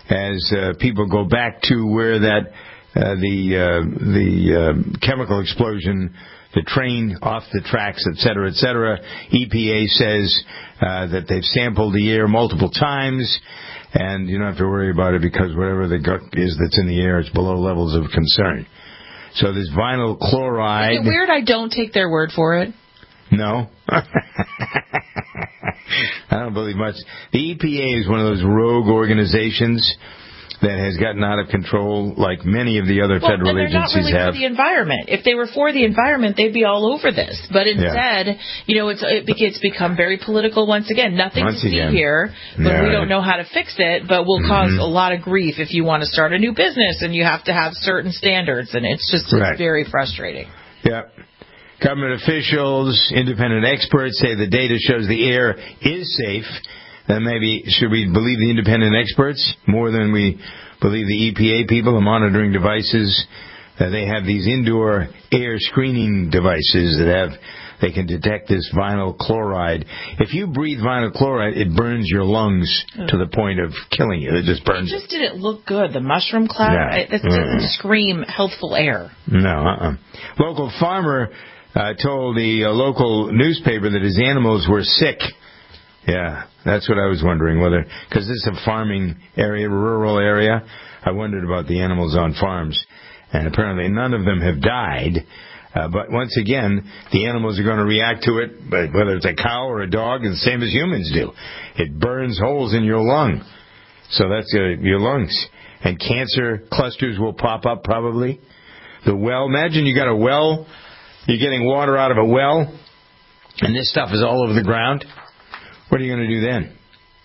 as uh, people go back to where that uh, the uh, the uh, chemical explosion, the train off the tracks, et cetera, et cetera. E P A says uh, that they've sampled the air multiple times, and you don't have to worry about it because whatever the gunk is that's in the air, it's below levels of concern. So this vinyl chloride. is it weird I don't take their word for it? No. I don't believe much. The E P A is one of those rogue organizations that has gotten out of control like many of the other well, federal and they're agencies not really have. For the environment. If they were for the environment, they'd be all over this. But instead, yeah. you know, it's it, it's become very political once again. Nothing once to see again. here, but yeah. we don't know how to fix it, but will mm-hmm. cause a lot of grief if you want to start a new business and you have to have certain standards, and it's just right. it's very frustrating. Yeah. Government officials, independent experts say the data shows the air is safe. Then maybe should we believe the independent experts more than we believe the E P A people, the monitoring devices? Uh, they have these indoor air screening devices that have they can detect this vinyl chloride. If you breathe vinyl chloride, it burns your lungs oh. to the point of killing you. It just burns. It just didn't look good. The mushroom cloud, no. it, it doesn't mm. scream healthful air. No, uh-uh. Local farmer uh, told the uh, local newspaper that his animals were sick. Yeah, that's what I was wondering, whether, because this is a farming area, rural area, I wondered about the animals on farms. And apparently none of them have died. Uh, but once again, the animals are going to react to it, but whether it's a cow or a dog, the same as humans do. It burns holes in your lung. So that's uh, your lungs. And cancer clusters will pop up probably. The well, imagine you got a well, you're getting water out of a well, and this stuff is all over the ground. What are you going to do then?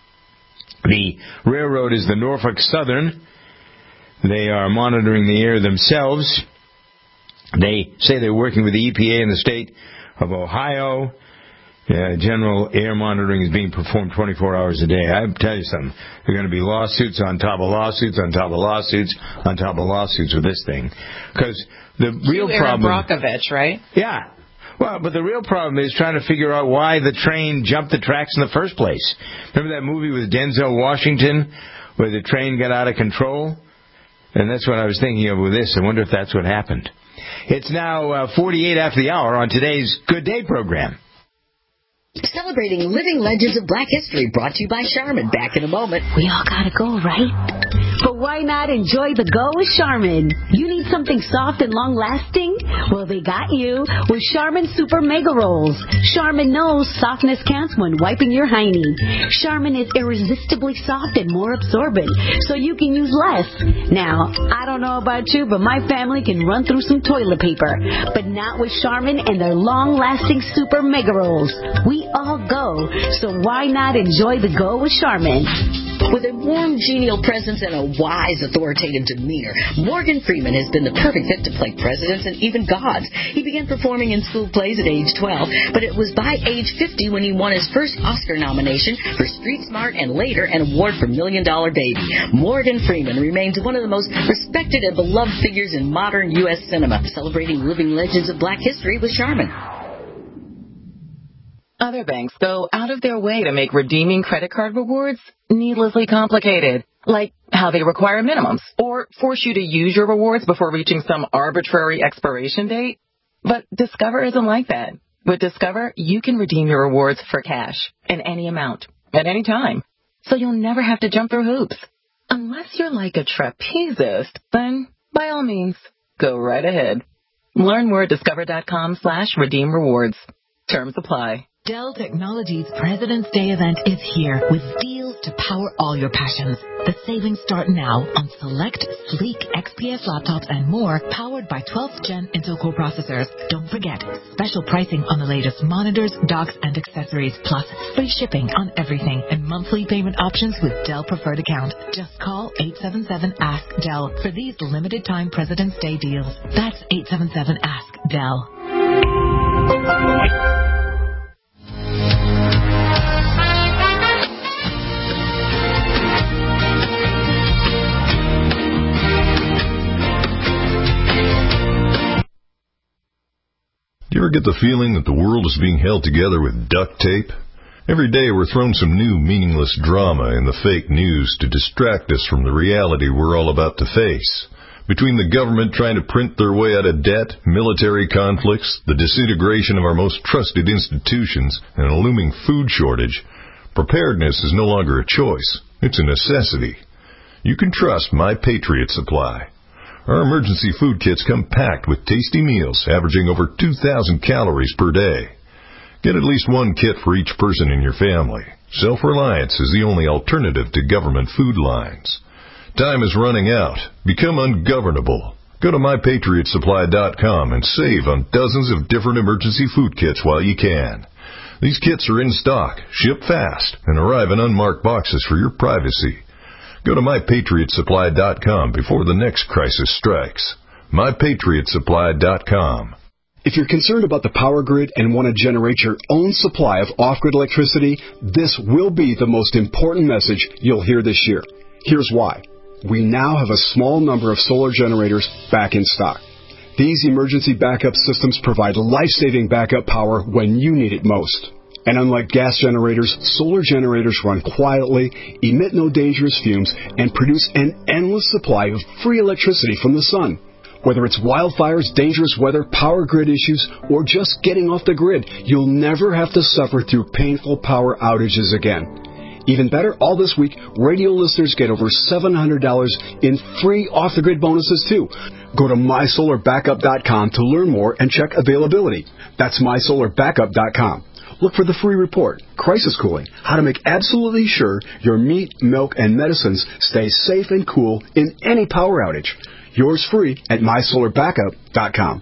The railroad is the Norfolk Southern. They are monitoring the air themselves. They say they're working with the E P A in the state of Ohio. Uh, general air monitoring is being performed twenty-four hours a day. I tell you something. There are going to be lawsuits on top of lawsuits on top of lawsuits on top of lawsuits with this thing. Because the real Aaron problem... Brockovich, right? Yeah. Well, but the real problem is trying to figure out why the train jumped the tracks in the first place. Remember that movie with Denzel Washington where the train got out of control? And that's what I was thinking of with this. I wonder if that's what happened. It's now uh, forty-eight after the hour on today's Good Day program. Celebrating Living Legends of Black History, brought to you by Charmin. Back in a moment. We all gotta go, right? But why not enjoy the go with Charmin? You need something soft and long-lasting? Well, they got you with Charmin Super Mega Rolls. Charmin knows softness counts when wiping your hiney. Charmin is irresistibly soft and more absorbent, so you can use less. Now, I don't know about you, but my family can run through some toilet paper. But not with Charmin and their long-lasting Super Mega Rolls. We all go, so why not enjoy the go with Charmin? With a warm, genial presence and a wise, authoritative demeanor, Morgan Freeman has been the perfect fit to play presidents and even gods. He began performing in school plays at age twelve, but it was by age fifty when he won his first Oscar nomination for Street Smart and later an award for Million Dollar Baby. Morgan Freeman remains one of the most respected and beloved figures in modern U S cinema, celebrating Living Legends of Black History with Charmin. Other banks go out of their way to make redeeming credit card rewards needlessly complicated, like how they require minimums or force you to use your rewards before reaching some arbitrary expiration date. But Discover isn't like that. With Discover, you can redeem your rewards for cash in any amount, at any time, so you'll never have to jump through hoops. Unless you're like a trapezist, then by all means, go right ahead. Learn more at discover.com slash redeem rewards. Terms apply. Dell Technologies President's Day event is here with deals to power all your passions. The savings start now on select sleek X P S laptops and more powered by twelfth gen Intel Core processors. Don't forget, special pricing on the latest monitors, docks, and accessories, plus free shipping on everything and monthly payment options with Dell Preferred Account. Just call eight seven seven ask Dell for these limited time President's Day deals. That's eight seven seven ask Dell. Do you ever get the feeling that the world is being held together with duct tape? Every day we're thrown some new meaningless drama in the fake news to distract us from the reality we're all about to face. Between the government trying to print their way out of debt, military conflicts, the disintegration of our most trusted institutions, and a looming food shortage, preparedness is no longer a choice. It's a necessity. You can trust My Patriot Supply. Our emergency food kits come packed with tasty meals averaging over two thousand calories per day. Get at least one kit for each person in your family. Self-reliance is the only alternative to government food lines. Time is running out. Become ungovernable. Go to my patriot supply dot com and save on dozens of different emergency food kits while you can. These kits are in stock, ship fast, and arrive in unmarked boxes for your privacy. Go to my patriot supply dot com before the next crisis strikes. my patriot supply dot com. If you're concerned about the power grid and want to generate your own supply of off-grid electricity, this will be the most important message you'll hear this year. Here's why. We now have a small number of solar generators back in stock. These emergency backup systems provide life-saving backup power when you need it most. And unlike gas generators, solar generators run quietly, emit no dangerous fumes, and produce an endless supply of free electricity from the sun. Whether it's wildfires, dangerous weather, power grid issues, or just getting off the grid, you'll never have to suffer through painful power outages again. Even better, all this week, radio listeners get over seven hundred dollars in free off-the-grid bonuses, too. Go to my solar backup dot com to learn more and check availability. That's my solar backup dot com. Look for the free report, Crisis Cooling, how to make absolutely sure your meat, milk, and medicines stay safe and cool in any power outage. Yours free at my solar backup dot com.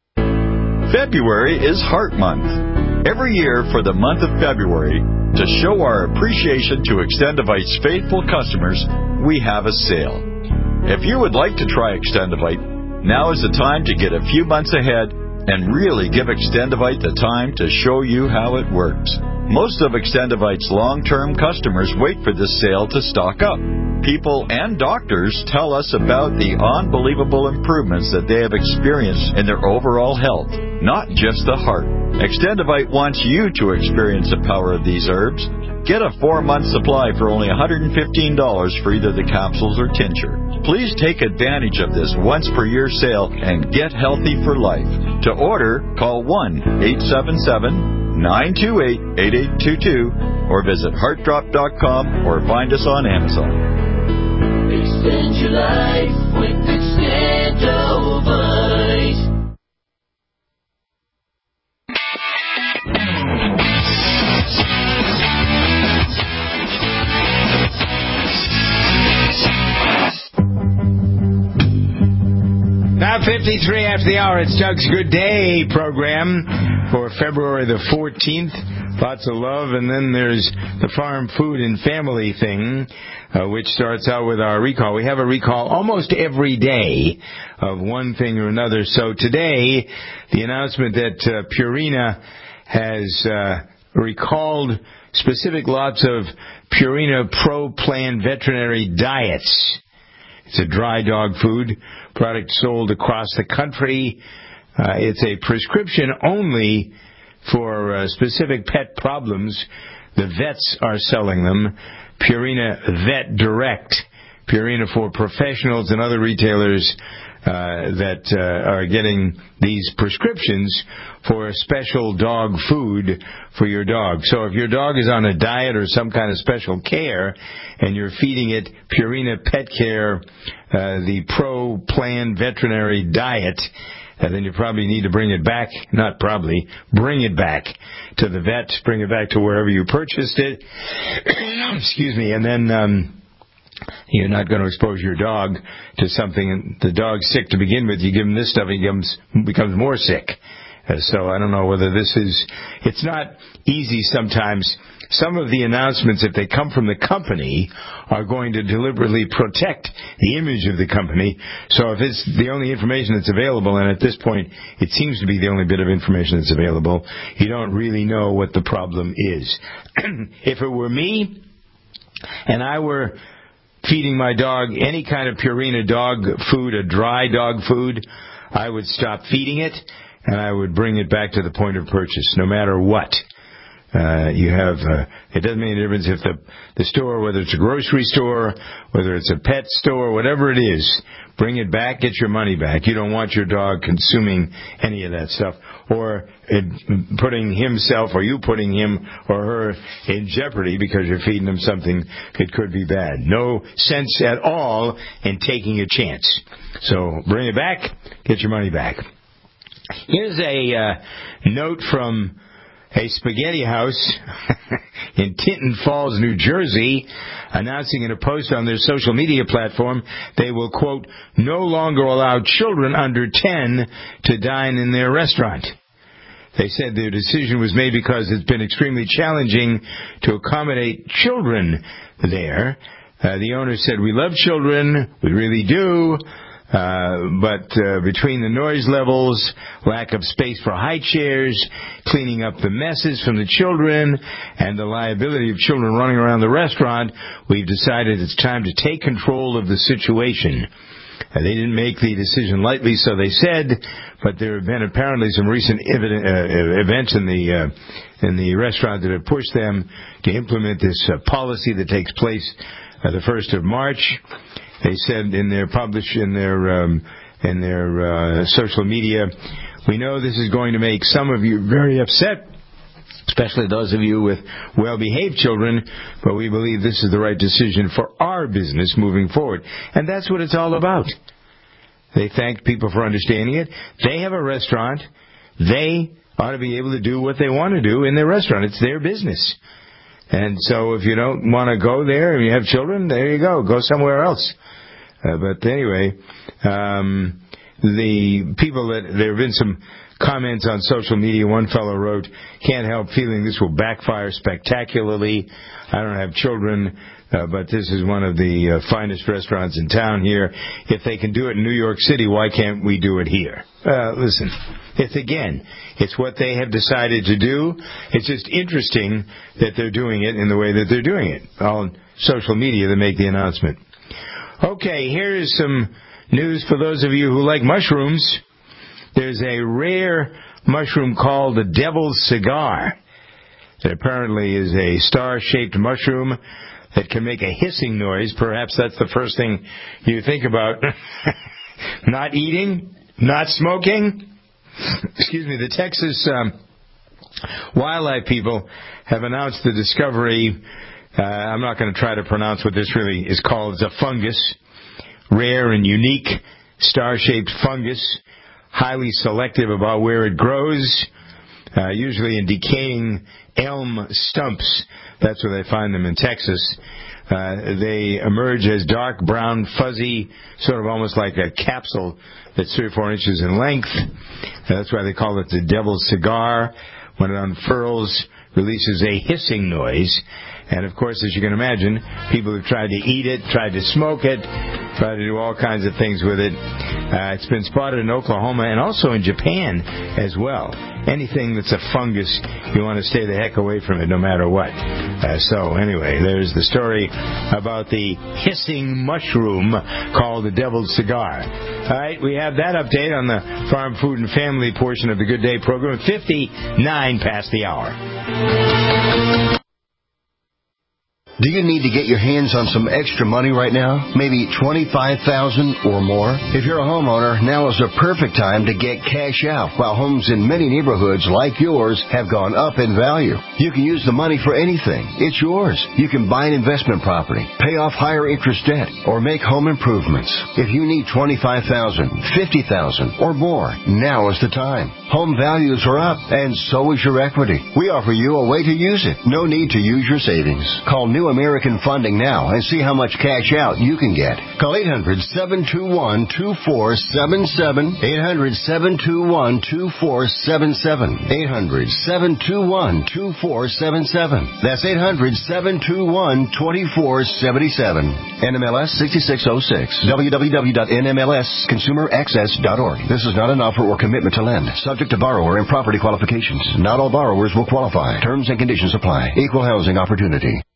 February is Heart Month. Every year for the month of February, to show our appreciation to Extendivite's faithful customers, we have a sale. If you would like to try Extendivite, now is the time to get a few months ahead and really give Extendivite the time to show you how it works. Most of Extendivite's long-term customers wait for this sale to stock up. People and doctors tell us about the unbelievable improvements that they have experienced in their overall health, not just the heart. Extendivite wants you to experience the power of these herbs. Get a four-month supply for only one hundred fifteen dollars for either the capsules or tincture. Please take advantage of this once-per-year sale and get healthy for life. To order, call one eight seven seven, nine two eight, eight eight two two or visit heart drop dot com or find us on Amazon. Extend your life with Extendivite. Now fifty-three after the hour, it's Doug's Good Day program for February the fourteenth. Lots of love, and then there's the farm, food, and family thing, uh, which starts out with our recall. We have a recall almost every day of one thing or another. So today, the announcement that uh, Purina has uh, recalled specific lots of Purina Pro Plan veterinary diets. It's a dry dog food product sold across the country. Uh, it's a prescription only for uh, specific pet problems. The vets are selling them. Purina Vet Direct. Purina for professionals and other retailers uh, that uh, are getting these prescriptions for special dog food for your dog. So if your dog is on a diet or some kind of special care and you're feeding it Purina Pet Care, uh, the Pro Plan Veterinary Diet, and then you probably need to bring it back, not probably, bring it back to the vet, bring it back to wherever you purchased it. Excuse me, and then um, you're not going to expose your dog to something. The dog's sick to begin with. You give him this stuff, he becomes, becomes more sick. Uh, so I don't know whether this is, it's not easy sometimes. Some of the announcements, if they come from the company, are going to deliberately protect the image of the company. So if it's the only information that's available, and at this point it seems to be the only bit of information that's available, you don't really know what the problem is. If it were me, and I were feeding my dog any kind of Purina dog food, a dry dog food, I would stop feeding it, and I would bring it back to the point of purchase, no matter what. Uh, you have, uh, it doesn't make any difference if the, the store, whether it's a grocery store, whether it's a pet store, whatever it is, bring it back, get your money back. You don't want your dog consuming any of that stuff, or it, putting himself or you putting him or her in jeopardy because you're feeding them something that could be bad. No sense at all in taking a chance. So bring it back, get your money back. Here's a uh, note from a spaghetti house in Tinton Falls, New Jersey, announcing in a post on their social media platform they will, quote, no longer allow children under ten to dine in their restaurant. They said their decision was made because it's been extremely challenging to accommodate children there. Uh, the owner said, we love children, we really do, uh, but uh, between the noise levels, lack of space for high chairs, cleaning up the messes from the children, and the liability of children running around the restaurant, we've decided it's time to take control of the situation. Uh, they didn't make the decision lightly, so they said, but there have been apparently some recent evident, uh, events in the uh, in the restaurant that have pushed them to implement this uh, policy that takes place uh, the first of March. They said in their publish in their um, in their uh, social media, we know this is going to make some of you very upset, especially those of you with well-behaved children, but we believe this is the right decision for our business moving forward. And that's what it's all about. They thanked people for understanding it. They have a restaurant. They ought to be able to do what they want to do in their restaurant. It's their business. And so if you don't want to go there and you have children, there you go. Go somewhere else. Uh, but anyway, um, the people that, there have been some comments on social media. One fellow wrote, can't help feeling this will backfire spectacularly. I don't have children, uh, but this is one of the uh, finest restaurants in town here. If they can do it in New York City, why can't we do it here? Uh, listen, it's again, it's what they have decided to do. It's just interesting that they're doing it in the way that they're doing it. On social media, they make the announcement. Okay, here is some news for those of you who like mushrooms. There's a rare mushroom called the devil's cigar that apparently is a star-shaped mushroom that can make a hissing noise. Perhaps that's the first thing you think about. Not eating, not smoking. Excuse me, the Texas um, wildlife people have announced the discovery. Uh, I'm not going to try to pronounce what this really is called. It's a fungus, rare and unique star-shaped fungus, highly selective about where it grows, uh, usually in decaying elm stumps. That's where they find them in Texas. Uh, they emerge as dark brown, fuzzy, sort of almost like a capsule that's three or four inches in length. Uh, that's why they call it the devil's cigar. When it unfurls, releases a hissing noise. And, of course, as you can imagine, people have tried to eat it, tried to smoke it, tried to do all kinds of things with it. Uh, it's been spotted in Oklahoma and also in Japan as well. Anything that's a fungus, you want to stay the heck away from it no matter what. Uh, so, anyway, there's the story about the hissing mushroom called the devil's cigar. All right, we have that update on the Farm, Food, and Family portion of the Good Day program. fifty-nine past the hour. Do you need to get your hands on some extra money right now? Maybe twenty-five thousand dollars or more? If you're a homeowner, now is the perfect time to get cash out while homes in many neighborhoods like yours have gone up in value. You can use the money for anything. It's yours. You can buy an investment property, pay off higher interest debt, or make home improvements. If you need twenty-five thousand dollars, fifty thousand dollars or more, now is the time. Home values are up, and so is your equity. We offer you a way to use it. No need to use your savings. Call New American Funding now and see how much cash out you can get. Call eight hundred, seven two one, two four seven seven, eight hundred, seven two one, two four seven seven, eight hundred, seven two one, two four seven seven. That's eight hundred, seven two one, two four seven seven. N M L S sixty-six oh six. w w w dot n m l s consumer access dot org. This is not an offer or commitment to lend. Subject to borrower and property qualifications. Not all borrowers will qualify. Terms and conditions apply. Equal housing opportunity.